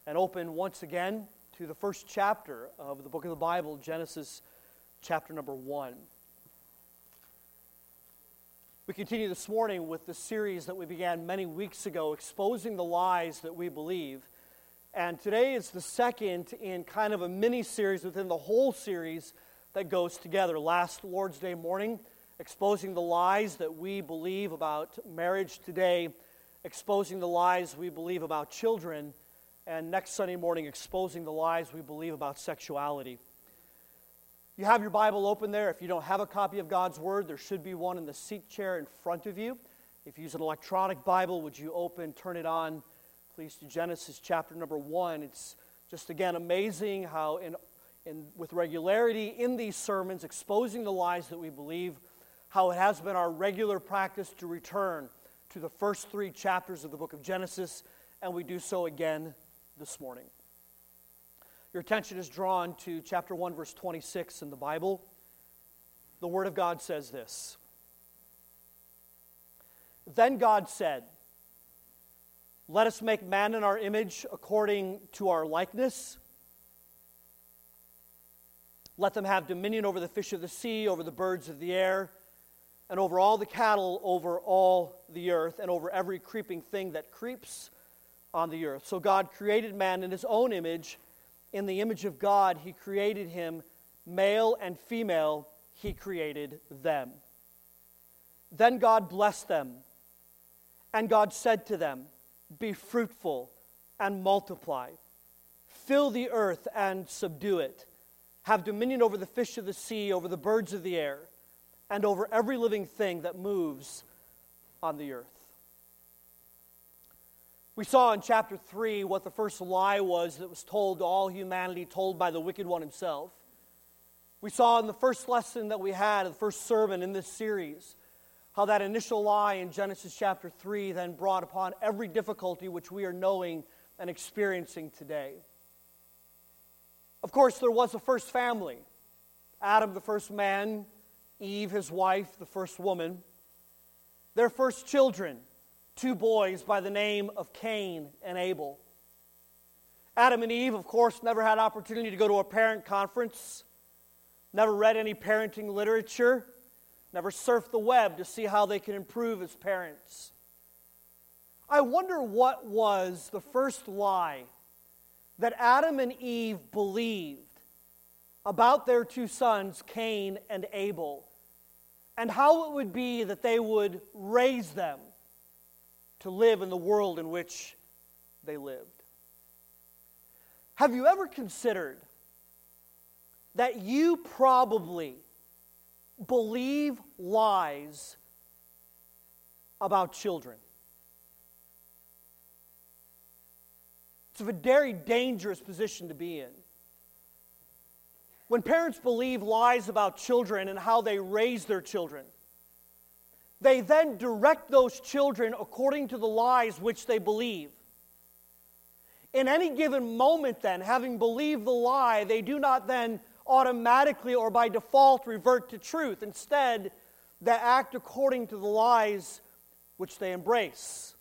and open once again to the first chapter of the book of the Bible, Genesis chapter number 1. We continue this morning with the series that we began many weeks ago, Exposing the Lies That We Believe. And today is the second in kind of a mini-series within the whole series that goes together. Last Lord's Day morning, exposing the lies that we believe about marriage today, exposing the lies we believe about children, and next Sunday morning, exposing the lies we believe about sexuality. You have your Bible open there. If you don't have a copy of God's Word, there should be one in the seat chair in front of you. If you use an electronic Bible, would you turn it on, please, to Genesis chapter number 1. It's just, again, amazing how with regularity in these sermons, exposing the lies that we believe, how it has been our regular practice to return to the first 3 chapters of the book of Genesis, and we do so again this morning. Your attention is drawn to chapter 1, verse 26 in the Bible. The Word of God says this: "Then God said, 'Let us make man in our image according to our likeness. Let them have dominion over the fish of the sea, over the birds of the air, and over all the cattle, over all the earth, and over every creeping thing that creeps on the earth.' So God created man in His own image. In the image of God He created him, male and female He created them. Then God blessed them, and God said to them, 'Be fruitful and multiply. Fill the earth and subdue it. Have dominion over the fish of the sea, over the birds of the air, and over every living thing that moves on the earth.'" We saw in chapter 3 what the first lie was that was told to all humanity, told by the wicked one himself. We saw in the first lesson that we had, the first sermon in this series, how that initial lie in Genesis chapter 3 then brought upon every difficulty which we are knowing and experiencing today. Of course, there was a first family. Adam, the first man; Eve, his wife, the first woman. Their first children, 2 boys by the name of Cain and Abel. Adam and Eve, of course, never had opportunity to go to a parent conference, never read any parenting literature, never surfed the web to see how they can improve as parents. I wonder what was the first lie that Adam and Eve believed about their 2 sons, Cain and Abel, and how it would be that they would raise them to live in the world in which they lived. Have you ever considered that you probably believe lies about children? It's a very dangerous position to be in. When parents believe lies about children and how they raise their children, they then direct those children according to the lies which they believe. In any given moment then, having believed the lie, they do not then automatically or by default revert to truth. Instead, they act according to the lies which they embrace.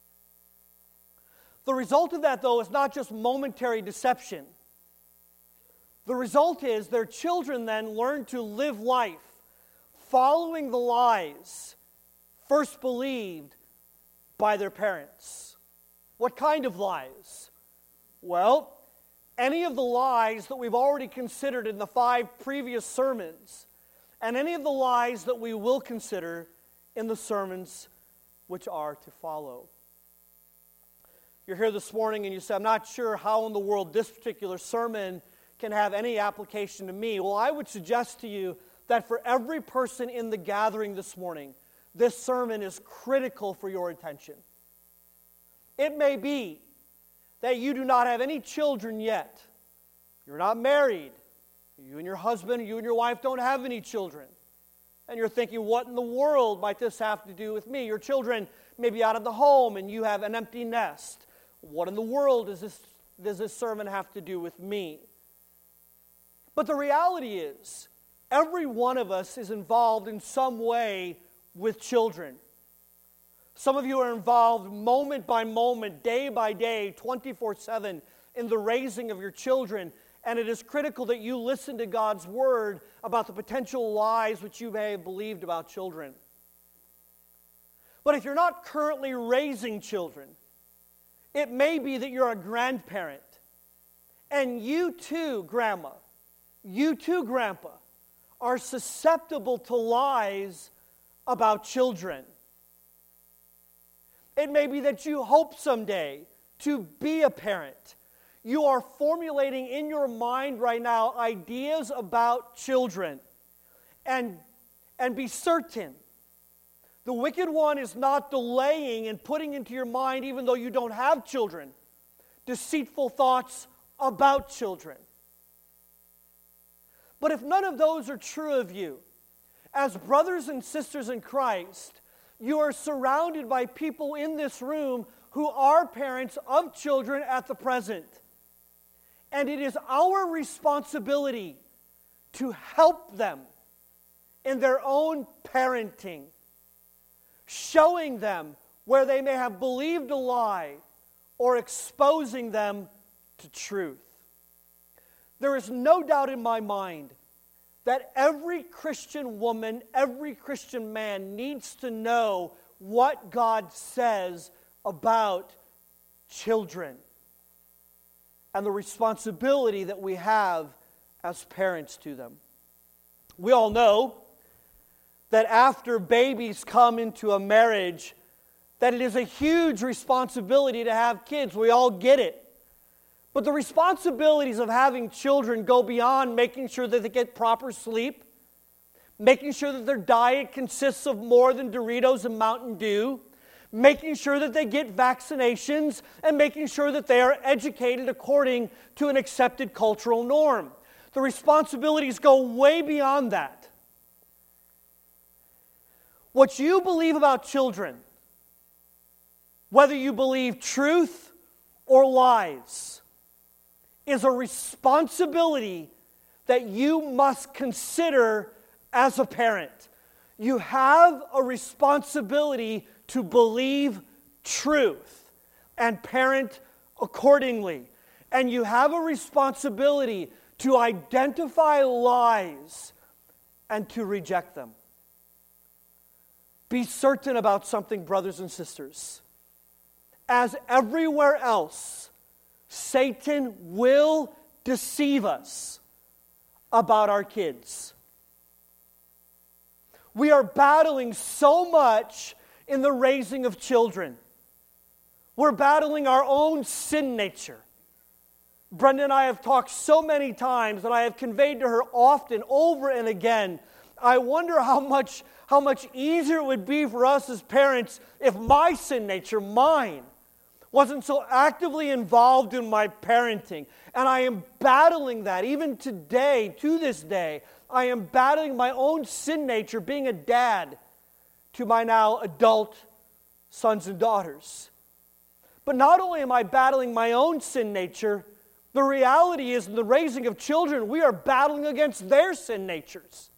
The result of that, though, is not just momentary deception. The result is their children then learn to live life following the lies first believed by their parents. What kind of lies? Well, any of the lies that we've already considered in the 5 previous sermons, and any of the lies that we will consider in the sermons which are to follow. You're here this morning and you say, "I'm not sure how in the world this particular sermon can have any application to me." Well, I would suggest to you that for every person in the gathering this morning, this sermon is critical for your attention. It may be that you do not have any children yet. You're not married. You and your husband, you and your wife don't have any children. And you're thinking, what in the world might this have to do with me? Your children may be out of the home and you have an empty nest. What in the world does this sermon have to do with me? But the reality is, every one of us is involved in some way with children. Some of you are involved moment by moment, day by day, 24/7 in the raising of your children, and it is critical that you listen to God's word about the potential lies which you may have believed about children. But if you're not currently raising children, it may be that you're a grandparent, and you too, Grandma, you too, Grandpa, are susceptible to lies about children. It may be that you hope someday to be a parent. You are formulating in your mind right now ideas about children. And be certain, the wicked one is not delaying and putting into your mind, even though you don't have children, deceitful thoughts about children. But if none of those are true of you, as brothers and sisters in Christ, you are surrounded by people in this room who are parents of children at the present. And it is our responsibility to help them in their own parenting, showing them where they may have believed a lie or exposing them to truth. There is no doubt in my mind that every Christian woman, every Christian man needs to know what God says about children and the responsibility that we have as parents to them. We all know that after babies come into a marriage, that it is a huge responsibility to have kids. We all get it. But the responsibilities of having children go beyond making sure that they get proper sleep, making sure that their diet consists of more than Doritos and Mountain Dew, making sure that they get vaccinations, and making sure that they are educated according to an accepted cultural norm. The responsibilities go way beyond that. What you believe about children, whether you believe truth or lies, is a responsibility that you must consider as a parent. You have a responsibility to believe truth and parent accordingly. And you have a responsibility to identify lies and to reject them. Be certain about something, brothers and sisters. As everywhere else, Satan will deceive us about our kids. We are battling so much in the raising of children. We're battling our own sin nature. Brenda and I have talked so many times, and I have conveyed to her often, over and again, I wonder how much easier it would be for us as parents if my sin nature, mine, wasn't so actively involved in my parenting. And I am battling that. Even today, to this day, I am battling my own sin nature, being a dad to my now adult sons and daughters. But not only am I battling my own sin nature, the reality is in the raising of children, we are battling against their sin natures.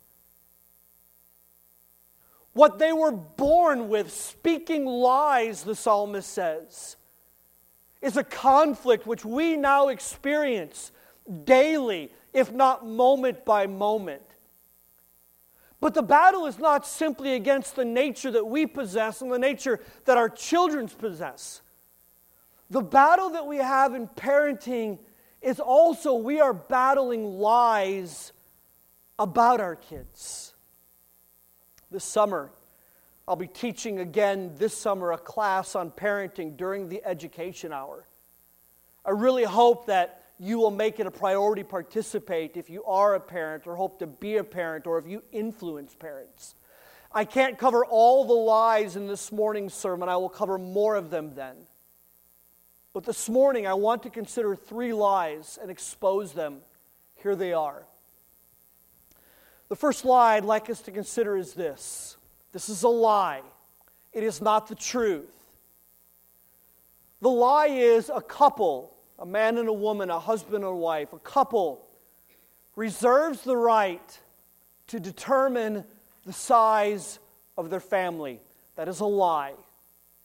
What they were born with, speaking lies, the psalmist says, is a conflict which we now experience daily, if not moment by moment. But the battle is not simply against the nature that we possess and the nature that our children possess. The battle that we have in parenting is also we are battling lies about our kids. This summer, I'll be teaching again this summer a class on parenting during the education hour. I really hope that you will make it a priority to participate if you are a parent or hope to be a parent or if you influence parents. I can't cover all the lies in this morning's sermon. I will cover more of them then. But this morning I want to consider 3 lies and expose them. Here they are. The first lie I'd like us to consider is this. This is a lie. It is not the truth. The lie is a couple, a man and a woman, a husband and a wife, a couple reserves the right to determine the size of their family. That is a lie.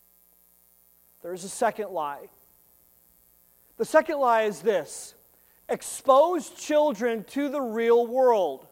There's a second lie. The second lie is this: expose children to the real world,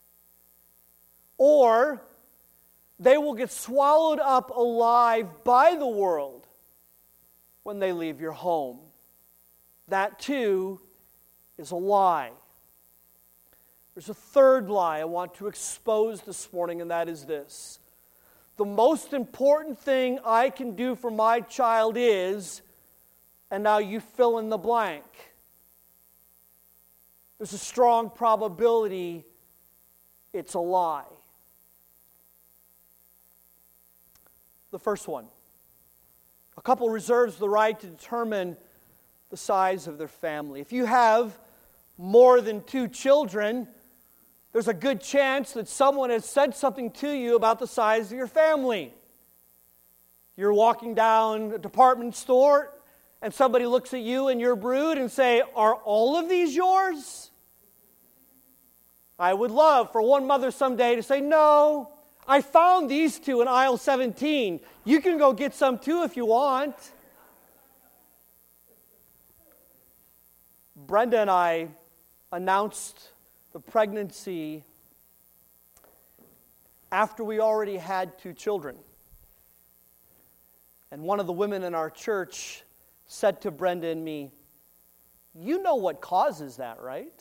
or they will get swallowed up alive by the world when they leave your home. That too is a lie. There's a third lie I want to expose this morning, and that is this: the most important thing I can do for my child is, and now you fill in the blank. There's a strong probability it's a lie. The first one: a couple reserves the right to determine the size of their family. If you have more than 2 children, there's a good chance that someone has said something to you about the size of your family. You're walking down a department store, and somebody looks at you and your brood and say, "Are all of these yours?" I would love for one mother someday to say, "No, I found these 2 in aisle 17. You can go get some too if you want." Brenda and I announced the pregnancy after we already had 2 children. And one of the women in our church said to Brenda and me, "You know what causes that, right?"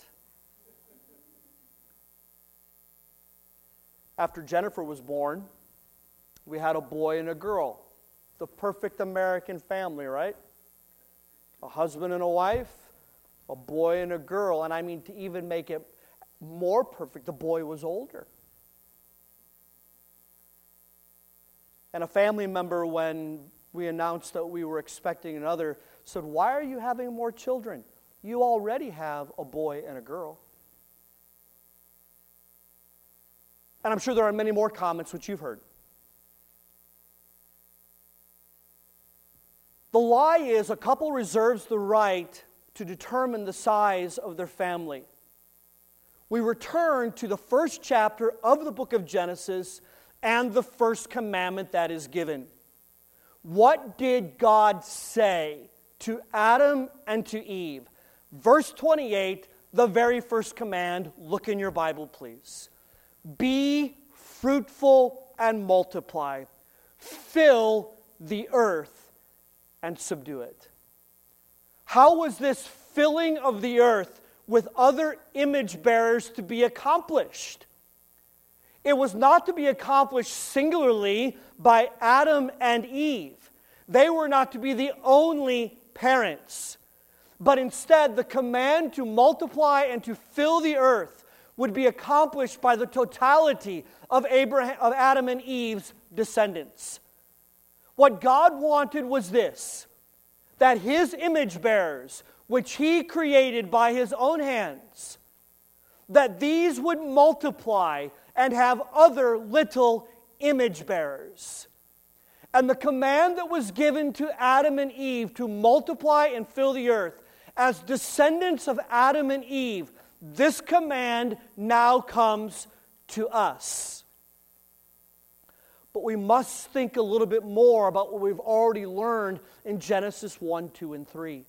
After Jennifer was born, we had a boy and a girl. The perfect American family, right? A husband and a wife, a boy and a girl. And I mean, to even make it more perfect, the boy was older. And a family member, when we announced that we were expecting another, said, "Why are you having more children? You already have a boy and a girl." And I'm sure there are many more comments which you've heard. The lie is a couple reserves the right to determine the size of their family. We return to the first chapter of the book of Genesis and the first commandment that is given. What did God say to Adam and to Eve? Verse 28, the very first command. Look in your Bible, please. Be fruitful and multiply. Fill the earth and subdue it. How was this filling of the earth with other image bearers to be accomplished? It was not to be accomplished singularly by Adam and Eve. They were not to be the only parents. But instead, the command to multiply and to fill the earth would be accomplished by the totality of Adam and Eve's descendants. What God wanted was this: that His image bearers, which He created by His own hands, that these would multiply and have other little image bearers. And the command that was given to Adam and Eve to multiply and fill the earth, as descendants of Adam and Eve, this command now comes to us. But we must think a little bit more about what we've already learned in Genesis 1, 2, and 3.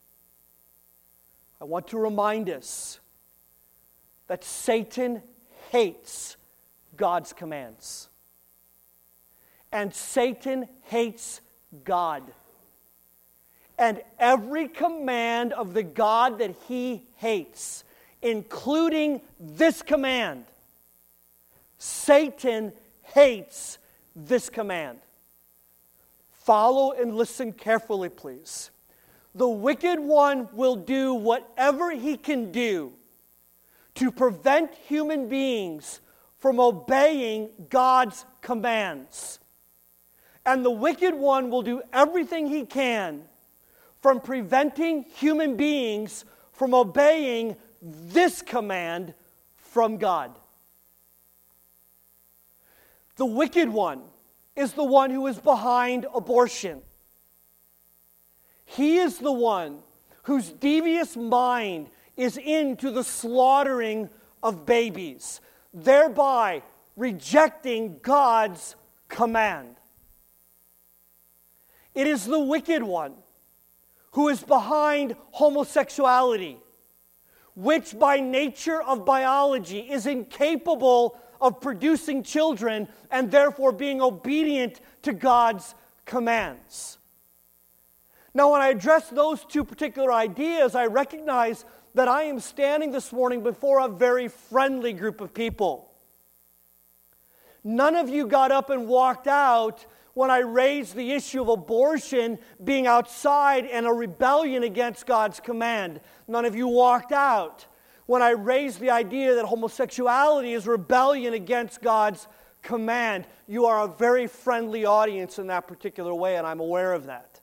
I want to remind us that Satan hates God's commands. And Satan hates God. And every command of the God that he hates, including this command, Satan hates this command. Follow and listen carefully, please. The wicked one will do whatever he can do to prevent human beings from obeying God's commands. And the wicked one will do everything he can from preventing human beings from obeying this command from God. The wicked one is the one who is behind abortion. He is the one whose devious mind is into the slaughtering of babies, thereby rejecting God's command. It is the wicked one who is behind homosexuality, which by nature of biology is incapable of producing children and therefore being obedient to God's commands. Now, when I address those two particular ideas, I recognize that I am standing this morning before a very friendly group of people. None of you got up and walked out when I raised the issue of abortion being outside and a rebellion against God's command. None of you walked out when I raised the idea that homosexuality is rebellion against God's command. You are a very friendly audience in that particular way, and I'm aware of that.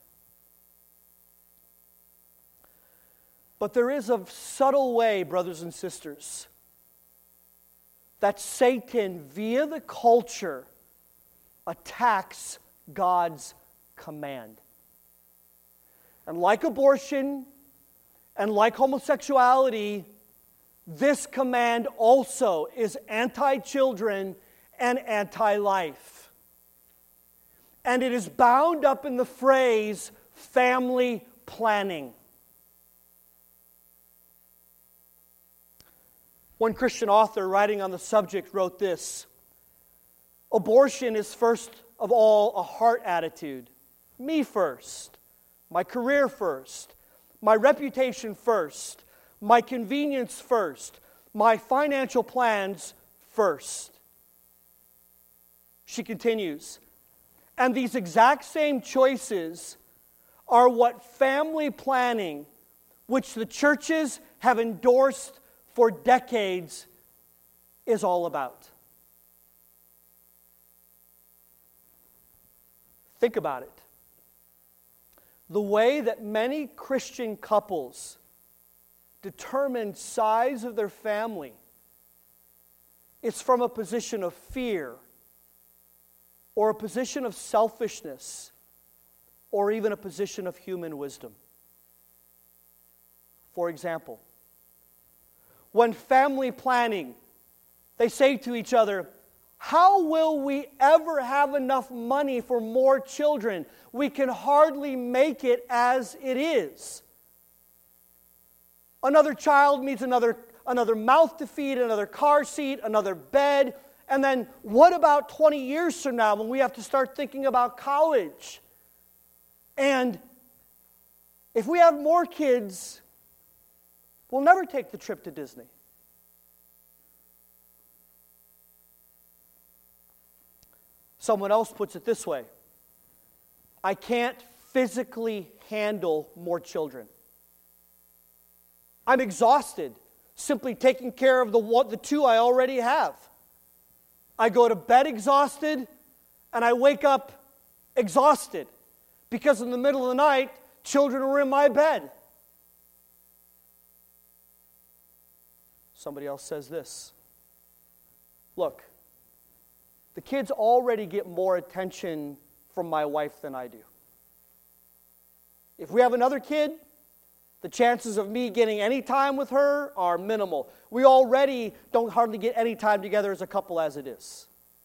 But there is a subtle way, brothers and sisters, that Satan, via the culture, attacks God's command. And like abortion and like homosexuality, this command also is anti-children and anti-life. And it is bound up in the phrase family planning. One Christian author writing on the subject wrote this: abortion is first of all a heart attitude. Me first, my career first, my reputation first, my convenience first, my financial plans first. She continues, and these exact same choices are what family planning, which the churches have endorsed for decades, is all about. Think about it. The way that many Christian couples determine size of their family is from a position of fear or a position of selfishness or even a position of human wisdom. For example, when family planning, they say to each other, how will we ever have enough money for more children? We can hardly make it as it is. Another child needs another mouth to feed, another car seat, another bed. And then what about 20 years from now when we have to start thinking about college? And if we have more kids, we'll never take the trip to Disney. Someone else puts it this way: I can't physically handle more children. I'm exhausted simply taking care of the two I already have. I go to bed exhausted and I wake up exhausted because in the middle of the night, children are in my bed. Somebody else says this: look, the kids already get more attention from my wife than I do. If we have another kid, the chances of me getting any time with her are minimal. We already don't hardly get any time together as a couple as it is.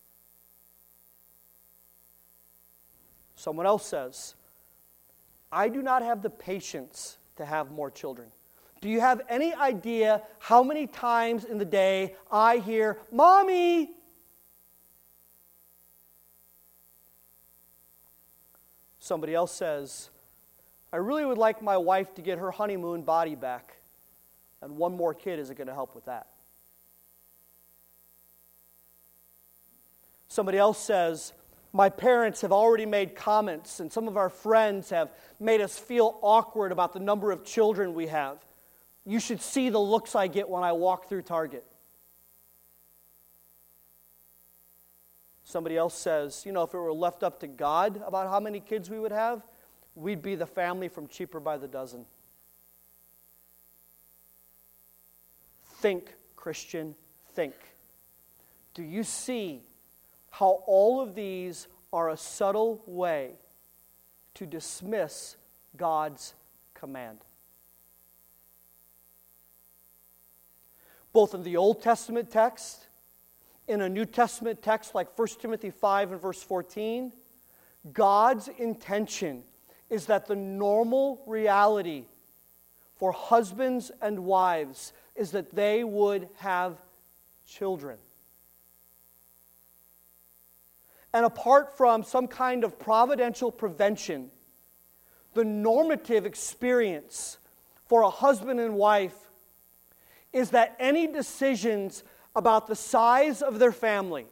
Someone else says, I do not have the patience to have more children. Do you have any idea how many times in the day I hear, Mommy? Somebody else says, I really would like my wife to get her honeymoon body back, and one more kid isn't going to help with that. Somebody else says, my parents have already made comments, and some of our friends have made us feel awkward about the number of children we have. You should see the looks I get when I walk through Target. Somebody else says, if it were left up to God about how many kids we would have, we'd be the family from Cheaper by the Dozen. Think, Christian, think. Do you see how all of these are a subtle way to dismiss God's command? Both in the Old Testament text, in a New Testament text like 1 Timothy 5 and verse 14, God's intention is that the normal reality for husbands and wives is that they would have children. And apart from some kind of providential prevention, the normative experience for a husband and wife is that any decisions about the size of their family,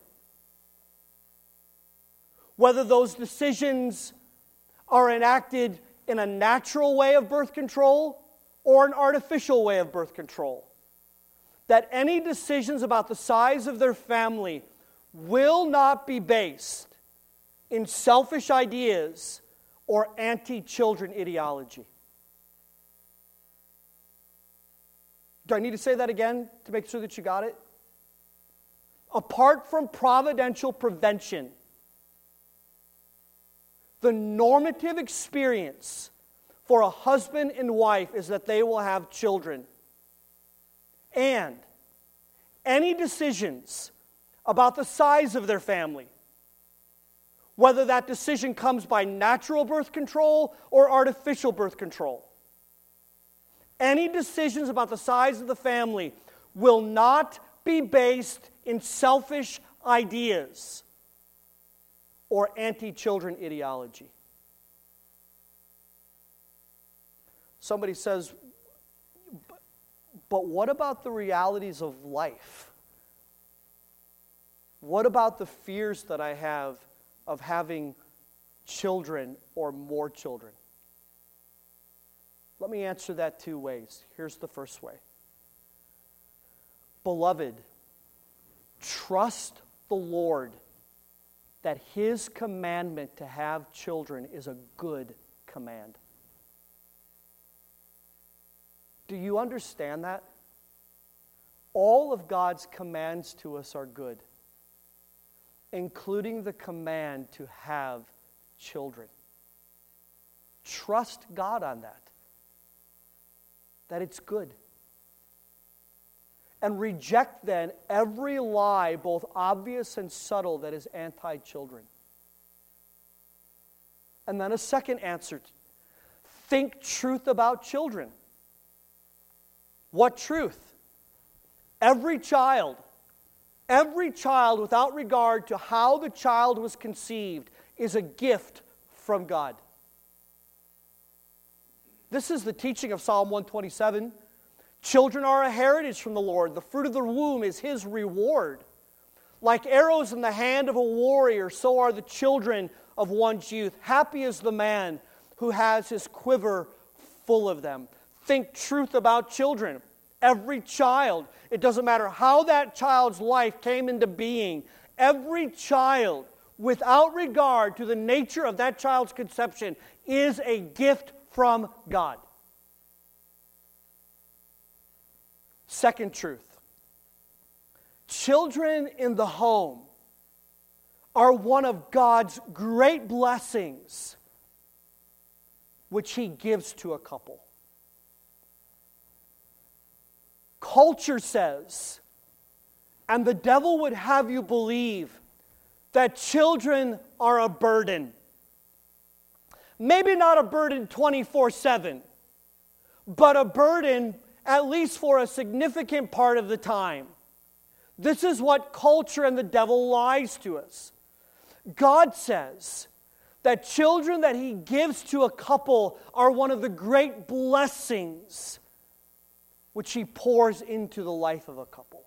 whether those decisions are enacted in a natural way of birth control or an artificial way of birth control, that any decisions about the size of their family will not be based in selfish ideas or anti-children ideology. Do I need to say that again to make sure that you got it? Apart from providential prevention, the normative experience for a husband and wife is that they will have children. And any decisions about the size of their family, whether that decision comes by natural birth control or artificial birth control, any decisions about the size of the family will not be based in selfish ideas or anti-children ideology. Somebody says, but what about the realities of life? What about the fears that I have of having children or more children? Let me answer that two ways. Here's the first way. Beloved, trust the Lord that His commandment to have children is a good command. Do you understand that? All of God's commands to us are good, including the command to have children. Trust God on that it's good. And reject then every lie, both obvious and subtle, that is anti-children. And then a second answer. Think truth about children. What truth? Every child, without regard to how the child was conceived, is a gift from God. This is the teaching of Psalm 127. Children are a heritage from the Lord. The fruit of the womb is His reward. Like arrows in the hand of a warrior, so are the children of one's youth. Happy is the man who has his quiver full of them. Think truth about children. Every child, it doesn't matter how that child's life came into being, every child, without regard to the nature of that child's conception, is a gift from God. Second truth. Children in the home are one of God's great blessings which He gives to a couple. Culture says, and the devil would have you believe, that children are a burden. Maybe not a burden 24/7, but a burden at least for a significant part of the time. This is what culture and the devil lies to us. God says that children that He gives to a couple are one of the great blessings which He pours into the life of a couple.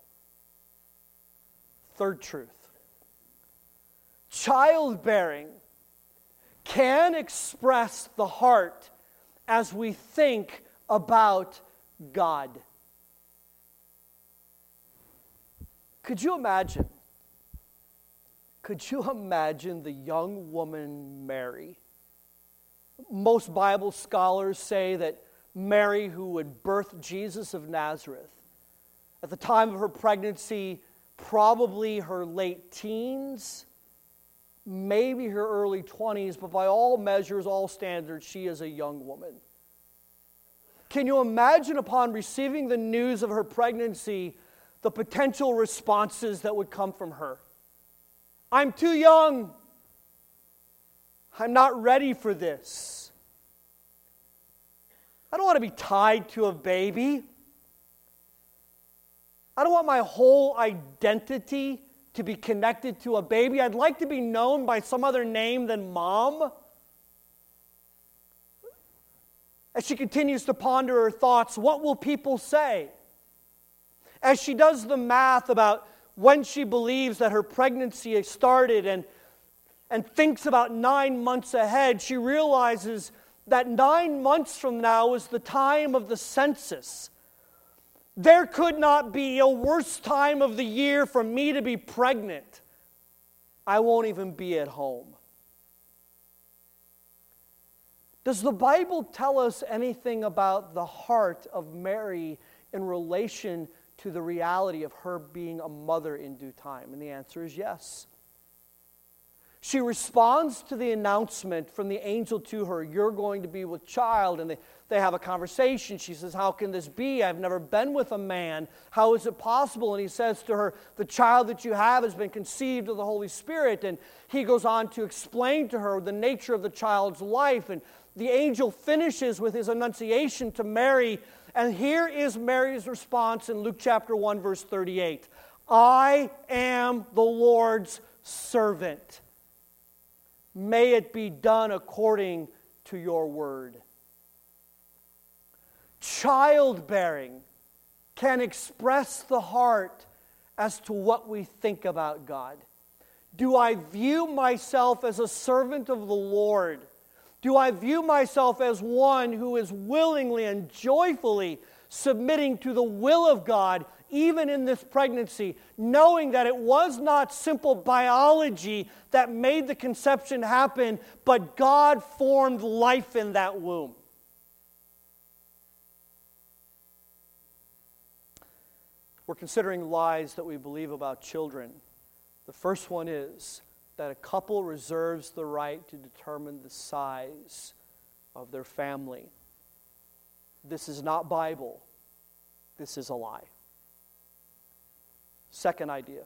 Third truth. Childbearing can express the heart as we think about God. Could you imagine the young woman Mary? Most Bible scholars say that Mary, who would birth Jesus of Nazareth, at the time of her pregnancy, probably her late teens, maybe her early 20s, but by all measures, all standards, she is a young woman. Can you imagine upon receiving the news of her pregnancy, the potential responses that would come from her? I'm too young. I'm not ready for this. I don't want to be tied to a baby. I don't want my whole identity to be connected to a baby. I'd like to be known by some other name than Mom. As she continues to ponder her thoughts, what will people say? As she does the math about when she believes that her pregnancy has started and thinks about 9 months ahead, she realizes that 9 months from now is the time of the census. There could not be a worse time of the year for me to be pregnant. I won't even be at home. Does the Bible tell us anything about the heart of Mary in relation to the reality of her being a mother in due time? And the answer is yes. She responds to the announcement from the angel to her, you're going to be with child, and they have a conversation. She says, how can this be? I've never been with a man. How is it possible? And he says to her, the child that you have has been conceived of the Holy Spirit. And he goes on to explain to her the nature of the child's life. And the angel finishes with his annunciation to Mary. And here is Mary's response in Luke chapter 1, verse 38. I am the Lord's servant. May it be done according to your word. Childbearing can express the heart as to what we think about God. Do I view myself as a servant of the Lord? Do I view myself as one who is willingly and joyfully submitting to the will of God, even in this pregnancy, knowing that it was not simple biology that made the conception happen, but God formed life in that womb? We're considering lies that we believe about children. The first one is that a couple reserves the right to determine the size of their family. This is not Bible. This is a lie. Second idea.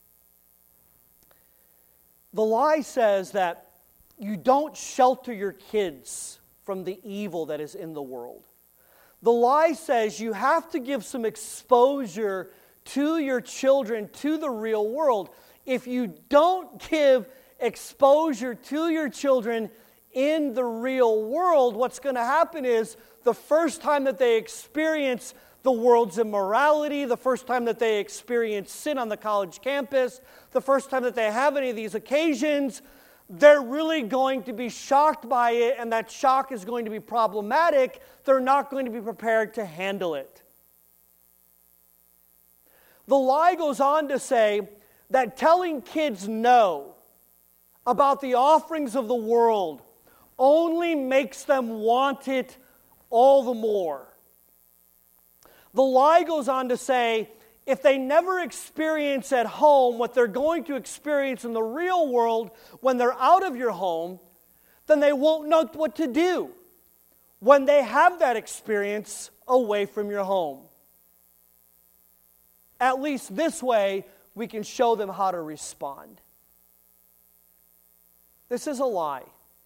The lie says that you don't shelter your kids from the evil that is in the world. The lie says you have to give some exposure to your children, to the real world. If you don't give exposure to your children in the real world, what's going to happen is the first time that they experience the world's immorality, the first time that they experience sin on the college campus, the first time that they have any of these occasions, they're really going to be shocked by it, and that shock is going to be problematic. They're not going to be prepared to handle it. The lie goes on to say that telling kids no about the offerings of the world only makes them want it all the more. The lie goes on to say, if they never experience at home what they're going to experience in the real world when they're out of your home, then they won't know what to do when they have that experience away from your home. At least this way, we can show them how to respond. This is a lie.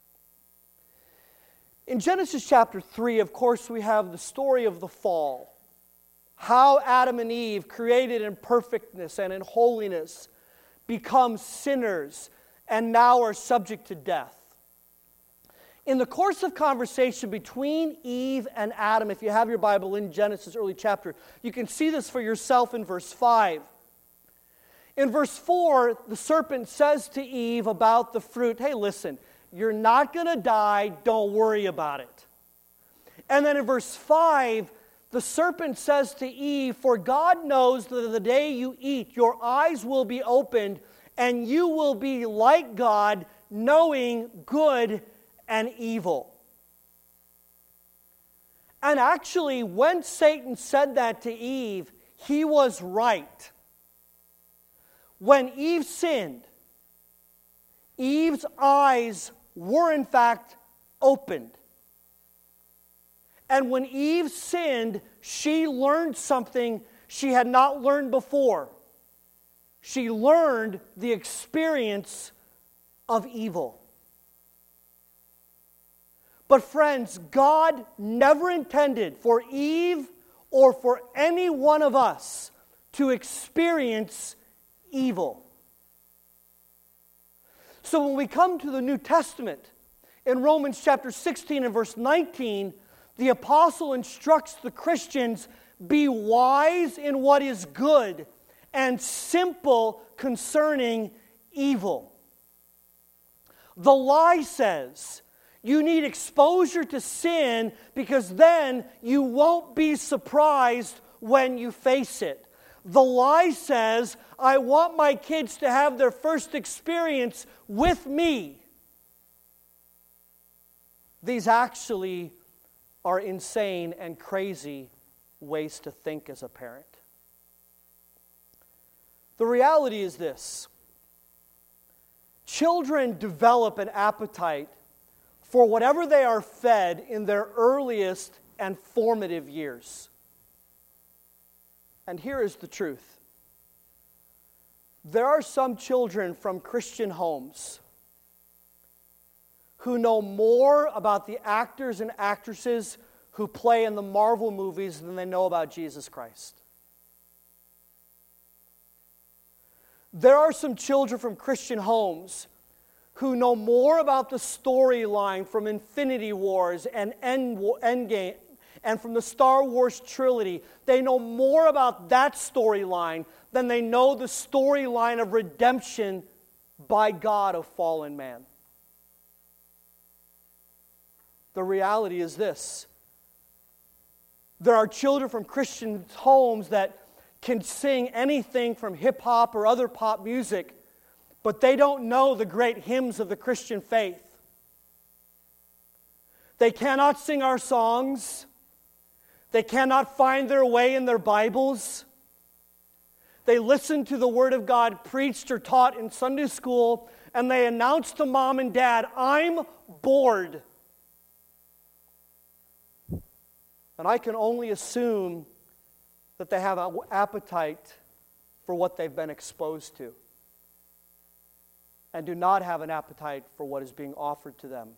In Genesis chapter 3, of course, we have the story of the fall. How Adam and Eve, created in perfectness and in holiness, become sinners and now are subject to death. In the course of conversation between Eve and Adam, if you have your Bible in Genesis, early chapter, you can see this for yourself in verse 5. In verse 4, the serpent says to Eve about the fruit, hey, listen, you're not going to die, don't worry about it. And then in verse 5, the serpent says to Eve, for God knows that the day you eat, your eyes will be opened, and you will be like God, knowing good and evil. And actually, when Satan said that to Eve, he was right. When Eve sinned, Eve's eyes were in fact opened. And when Eve sinned, she learned something she had not learned before. She learned the experience of evil. But friends, God never intended for Eve or for any one of us to experience evil. So when we come to the New Testament, in Romans chapter 16 and verse 19, the apostle instructs the Christians, be wise in what is good and simple concerning evil. The lie says you need exposure to sin because then you won't be surprised when you face it. The lie says, I want my kids to have their first experience with me. These actually are insane and crazy ways to think as a parent. The reality is this. Children develop an appetite for whatever they are fed in their earliest and formative years. And here is the truth. There are some children from Christian homes who know more about the actors and actresses who play in the Marvel movies than they know about Jesus Christ. There are some children from Christian homes who know more about the storyline from Infinity Wars and Endgame and from the Star Wars trilogy. They know more about that storyline than they know the storyline of redemption by God of fallen man. The reality is this. There are children from Christian homes that can sing anything from hip-hop or other pop music, but they don't know the great hymns of the Christian faith. They cannot sing our songs. They cannot find their way in their Bibles. They listen to the Word of God preached or taught in Sunday school, and they announce to mom and dad, I'm bored. And I can only assume that they have an appetite for what they've been exposed to and do not have an appetite for what is being offered to them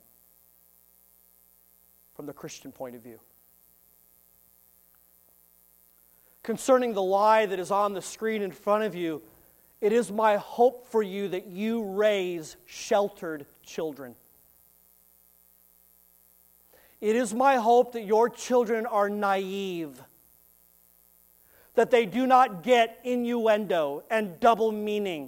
from the Christian point of view. Concerning the lie that is on the screen in front of you, it is my hope for you that you raise sheltered children. It is my hope that your children are naive, that they do not get innuendo and double meaning.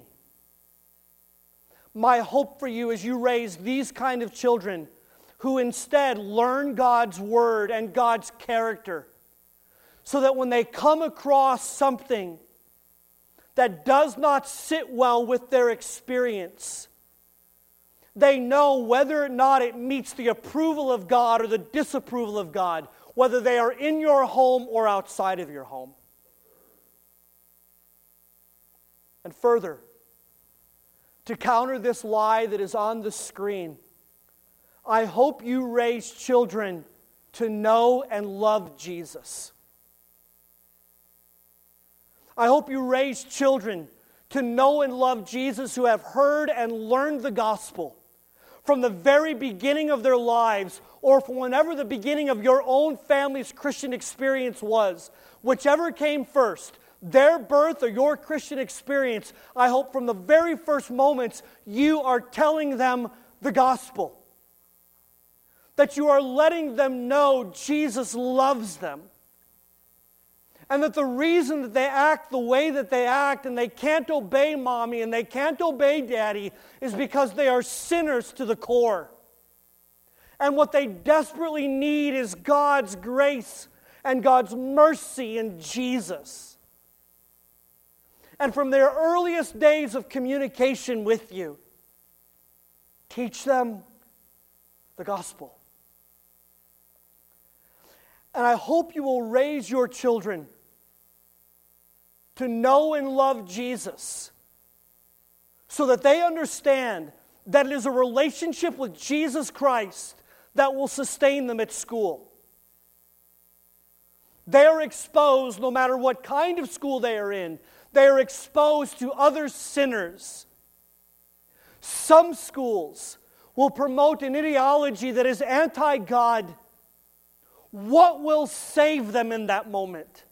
My hope for you is you raise these kind of children who instead learn God's Word and God's character, so that when they come across something that does not sit well with their experience, they know whether or not it meets the approval of God or the disapproval of God, whether they are in your home or outside of your home. And further, to counter this lie that is on the screen, I hope you raise children to know and love Jesus. I hope you raise children to know and love Jesus who have heard and learned the gospel from the very beginning of their lives, or from whenever the beginning of your own family's Christian experience was. Whichever came first, their birth or your Christian experience, I hope from the very first moments you are telling them the gospel. That you are letting them know Jesus loves them. And that the reason that they act the way that they act and they can't obey mommy and they can't obey daddy is because they are sinners to the core. And what they desperately need is God's grace and God's mercy in Jesus. And from their earliest days of communication with you, teach them the gospel. And I hope you will raise your children to know and love Jesus so that they understand that it is a relationship with Jesus Christ that will sustain them at school. They are exposed, no matter what kind of school they are in, they are exposed to other sinners. Some schools will promote an ideology that is anti-God, what will save them in that moment?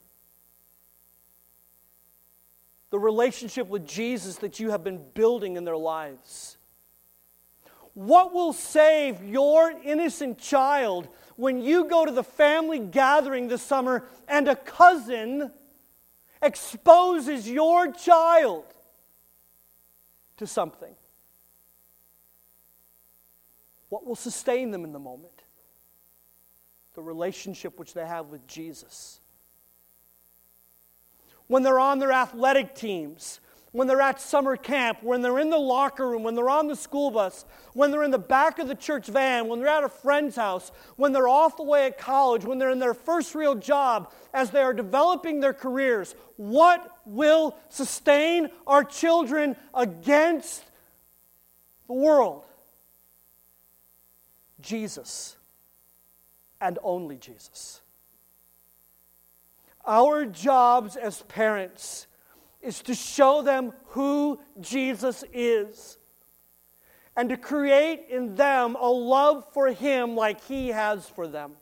The relationship with Jesus that you have been building in their lives. What will save your innocent child when you go to the family gathering this summer and a cousin exposes your child to something? What will sustain them in the moment? The relationship which they have with Jesus. When they're on their athletic teams, when they're at summer camp, when they're in the locker room, when they're on the school bus, when they're in the back of the church van, when they're at a friend's house, when they're off the way at college, when they're in their first real job, as they are developing their careers, what will sustain our children against the world? Jesus, and only Jesus. Our jobs as parents is to show them who Jesus is and to create in them a love for Him like He has for them.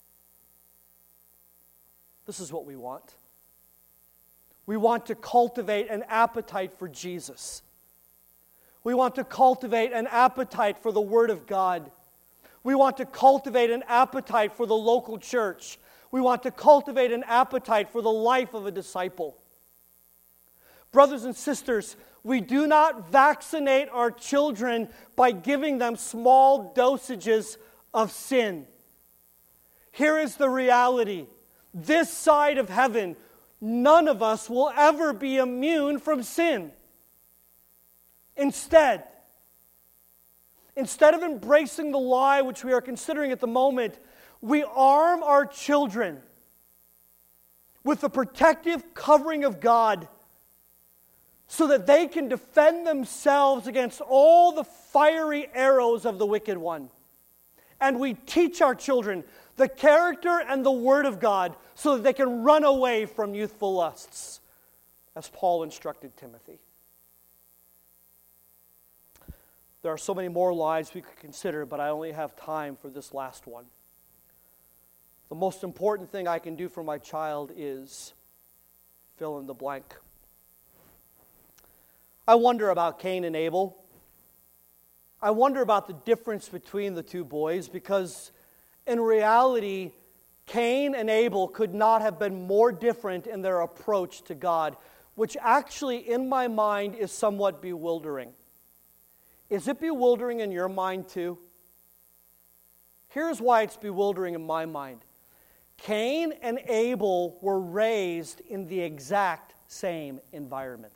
This is what we want. We want to cultivate an appetite for Jesus. We want to cultivate an appetite for the Word of God. We want to cultivate an appetite for the local church. We want to cultivate an appetite for the life of a disciple. Brothers and sisters, we do not vaccinate our children by giving them small dosages of sin. Here is the reality. This side of heaven, none of us will ever be immune from sin. Instead of embracing the lie which we are considering at the moment, we arm our children with the protective covering of God so that they can defend themselves against all the fiery arrows of the wicked one. And we teach our children the character and the Word of God so that they can run away from youthful lusts, as Paul instructed Timothy. There are so many more lies we could consider, but I only have time for this last one. The most important thing I can do for my child is fill in the blank. I wonder about Cain and Abel. I wonder about the difference between the two boys, because in reality, Cain and Abel could not have been more different in their approach to God, which actually, in my mind, is somewhat bewildering. Is it bewildering in your mind too? Here's why it's bewildering in my mind. Cain and Abel were raised in the exact same environment.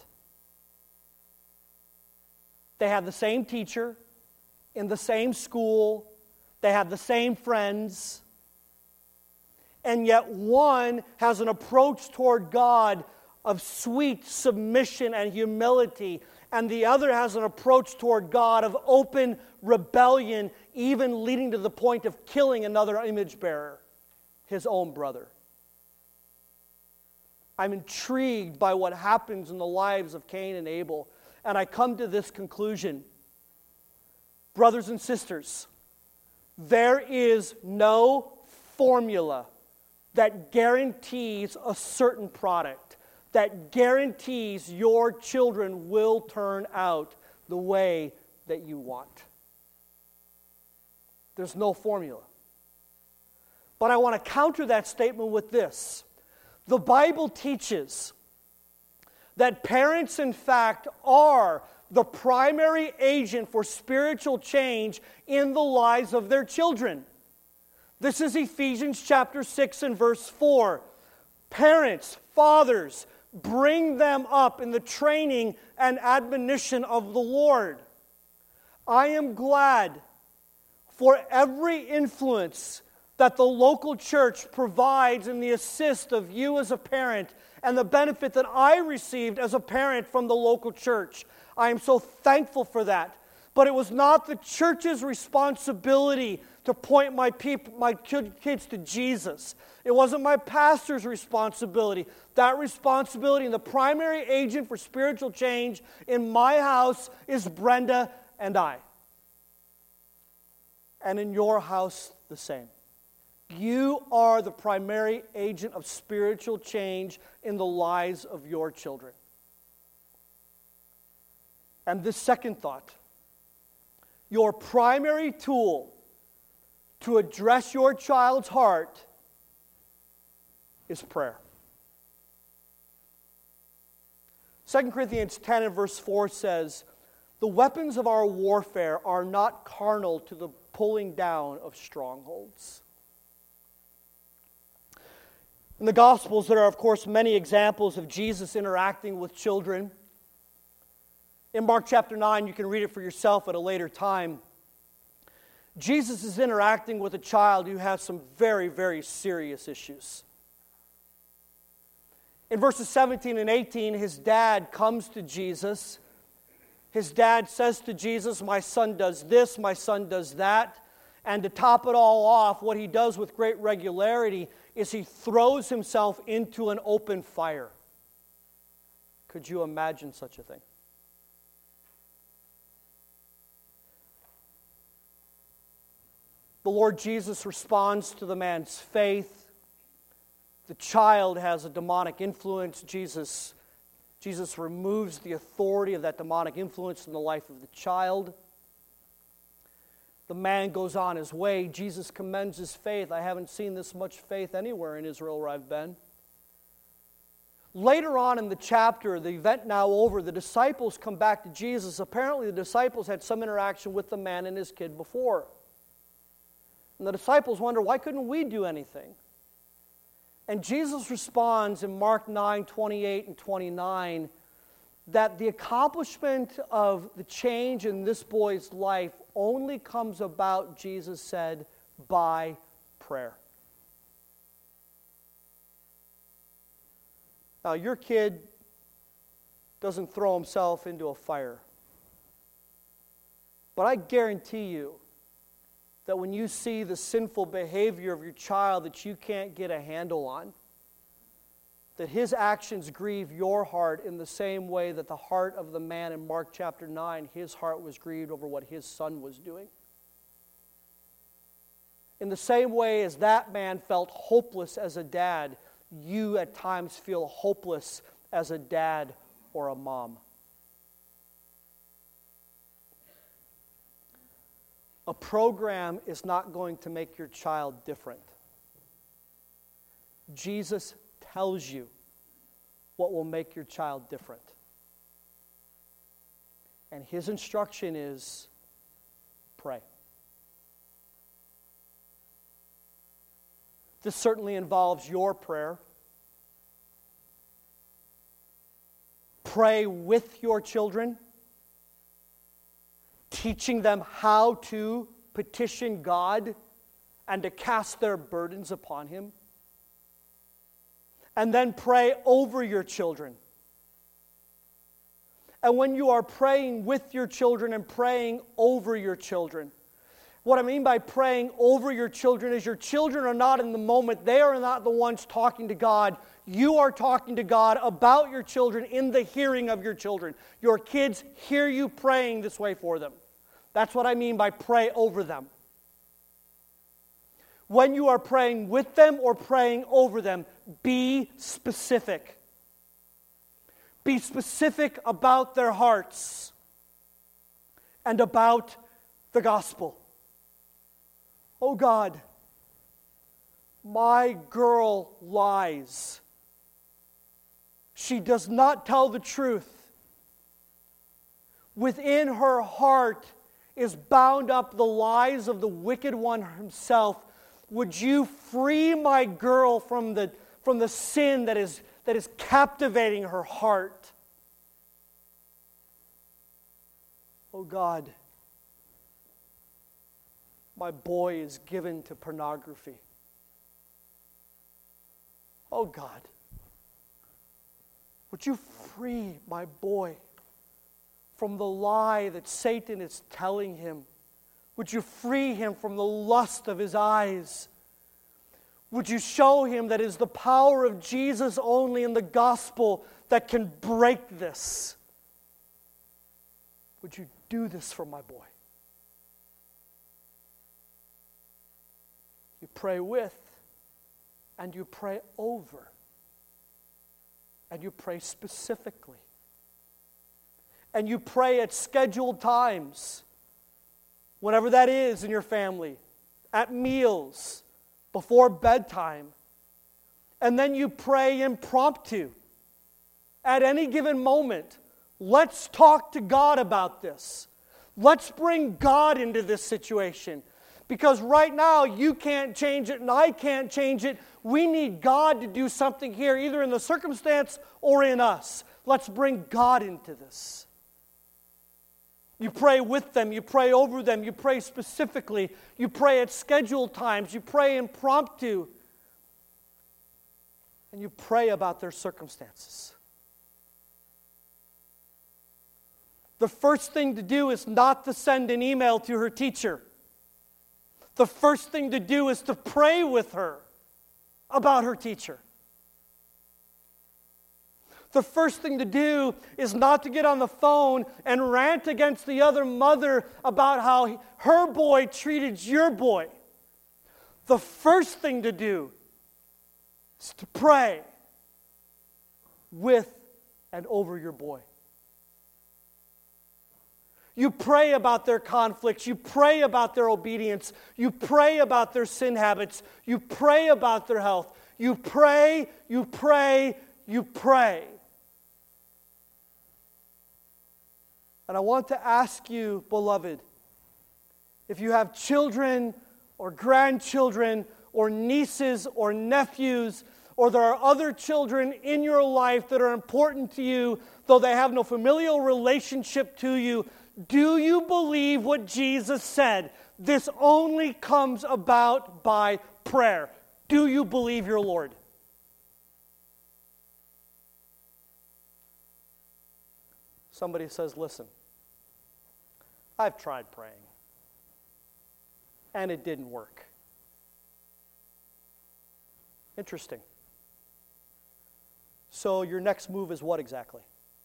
They had the same teacher, in the same school, they had the same friends, and yet one has an approach toward God of sweet submission and humility, and the other has an approach toward God of open rebellion, even leading to the point of killing another image bearer, his own brother. I'm intrigued by what happens in the lives of Cain and Abel, and I come to this conclusion. Brothers and sisters, there is no formula that guarantees a certain product, that guarantees your children will turn out the way that you want. There's no formula. But I want to counter that statement with this. The Bible teaches that parents, in fact, are the primary agent for spiritual change in the lives of their children. This is Ephesians chapter 6 and verse 4. Parents, fathers, bring them up in the training and admonition of the Lord. I am glad for every influence that the local church provides in the assist of you as a parent and the benefit that I received as a parent from the local church. I am so thankful for that. But it was not the church's responsibility to point my kids to Jesus. It wasn't my pastor's responsibility. That responsibility and the primary agent for spiritual change in my house is Brenda and I. and in your house the same. You are the primary agent of spiritual change in the lives of your children. And this second thought, your primary tool to address your child's heart is prayer. 2 Corinthians 10 and verse 4 says, the weapons of our warfare are not carnal to the pulling down of strongholds. In the Gospels, there are, of course, many examples of Jesus interacting with children. In Mark chapter 9, you can read it for yourself at a later time. Jesus is interacting with a child who has some very, very serious issues. In verses 17 and 18, his dad comes to Jesus. His dad says to Jesus, my son does this, my son does that. And to top it all off, what he does with great regularity is he throws himself into an open fire. Could you imagine such a thing? The Lord Jesus responds to the man's faith. The child has a demonic influence. Jesus removes the authority of that demonic influence in the life of the child. The man goes on his way. Jesus commends his faith. I haven't seen this much faith anywhere in Israel where I've been. Later on in the chapter, the event now over, the disciples come back to Jesus. Apparently the disciples had some interaction with the man and his kid before. And the disciples wonder, why couldn't we do anything? And Jesus responds in Mark 9, 28 and 29, that the accomplishment of the change in this boy's life only comes about, Jesus said, by prayer. Now, your kid doesn't throw himself into a fire. But I guarantee you that when you see the sinful behavior of your child that you can't get a handle on, that his actions grieve your heart in the same way that the heart of the man in Mark chapter 9, his heart was grieved over what his son was doing. In the same way as that man felt hopeless as a dad, you at times feel hopeless as a dad or a mom. A program is not going to make your child different. Jesus tells you what will make your child different. And his instruction is pray. This certainly involves your prayer. Pray with your children, teaching them how to petition God and to cast their burdens upon Him. And then pray over your children. And when you are praying with your children and praying over your children, what I mean by praying over your children is your children are not in the moment. They are not the ones talking to God. You are talking to God about your children in the hearing of your children. Your kids hear you praying this way for them. That's what I mean by pray over them. When you are praying with them or praying over them, be specific. Be specific about their hearts and about the gospel. Oh God, my girl lies. She does not tell the truth. Within her heart is bound up the lies of the wicked one himself. Would you free my girl from the sin that is captivating her heart? Oh God, my boy is given to pornography. Oh God, would you free my boy from the lie that Satan is telling him? Would you free him from the lust of his eyes? Would you show him that it is the power of Jesus only in the gospel that can break this? Would you do this for my boy? You pray with, and you pray over, and you pray specifically. And you pray at scheduled times, whenever that is in your family, at meals, before bedtime. And then you pray impromptu. At any given moment, let's talk to God about this. Let's bring God into this situation. Because right now, you can't change it and I can't change it. We need God to do something here, either in the circumstance or in us. Let's bring God into this. You pray with them, you pray over them, you pray specifically, you pray at scheduled times, you pray impromptu, and you pray about their circumstances. The first thing to do is not to send an email to her teacher. The first thing to do is to pray with her about her teacher. The first thing to do is not to get on the phone and rant against the other mother about how her boy treated your boy. The first thing to do is to pray with and over your boy. You pray about their conflicts. You pray about their obedience. You pray about their sin habits. You pray about their health. You pray, you pray, you pray. And I want to ask you, beloved, if you have children or grandchildren or nieces or nephews, or there are other children in your life that are important to you, though they have no familial relationship to you, do you believe what Jesus said? This only comes about by prayer. Do you believe your Lord? Somebody says, listen, I've tried praying, and it didn't work. Interesting. So your next move is what exactly?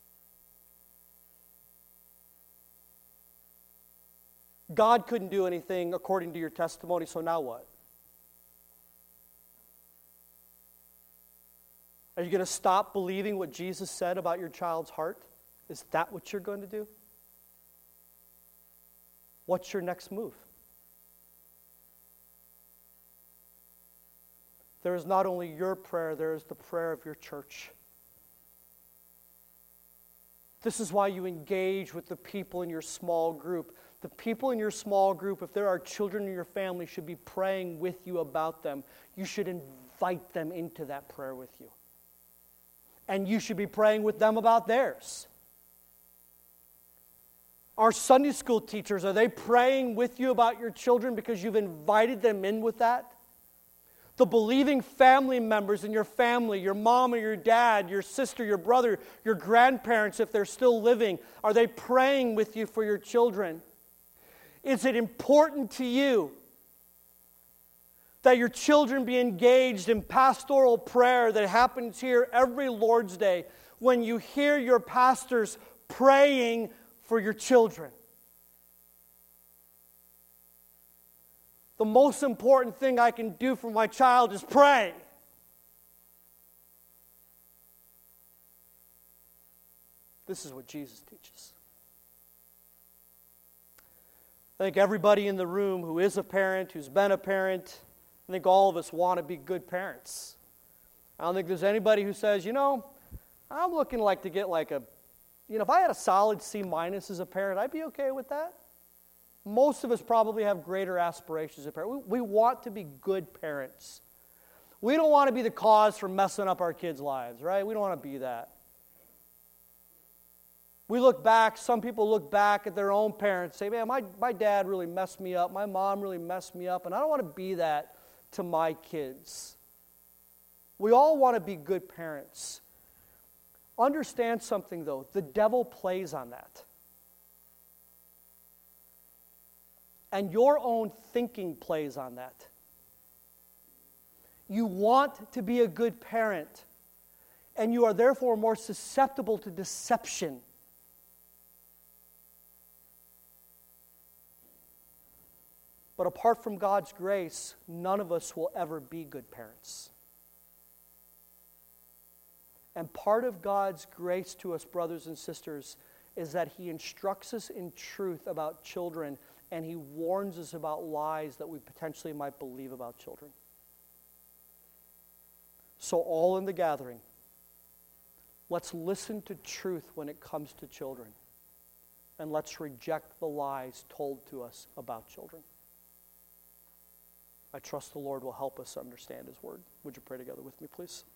God couldn't do anything according to your testimony, so now what? Are you going to stop believing what Jesus said about your child's heart? Is that what you're going to do? What's your next move? There is not only your prayer, there is the prayer of your church. This is why you engage with the people in your small group. The people in your small group, if there are children in your family, should be praying with you about them. You should invite them into that prayer with you. And you should be praying with them about theirs. Our Sunday school teachers, are they praying with you about your children because you've invited them in with that? The believing family members in your family, your mom or your dad, your sister, your brother, your grandparents, if they're still living, are they praying with you for your children? Is it important to you that your children be engaged in pastoral prayer that happens here every Lord's Day when you hear your pastors praying for your children? The most important thing I can do for my child is pray. This is what Jesus teaches. I think everybody in the room who is a parent, who's been a parent, I think all of us want to be good parents. I don't think there's anybody who says, I'm looking like to get like a, if I had a solid C- as a parent, I'd be okay with that. Most of us probably have greater aspirations as a parent. We want to be good parents. We don't want to be the cause for messing up our kids' lives, right? We don't want to be that. We look back, some people look back at their own parents and say, man, my dad really messed me up, my mom really messed me up, and I don't want to be that to my kids. We all want to be good parents. Understand something, though. The devil plays on that. And your own thinking plays on that. You want to be a good parent, and you are therefore more susceptible to deception. But apart from God's grace, none of us will ever be good parents. And part of God's grace to us, brothers and sisters, is that He instructs us in truth about children, and He warns us about lies that we potentially might believe about children. So all in the gathering, let's listen to truth when it comes to children, and let's reject the lies told to us about children. I trust the Lord will help us understand His word. Would you pray together with me, please?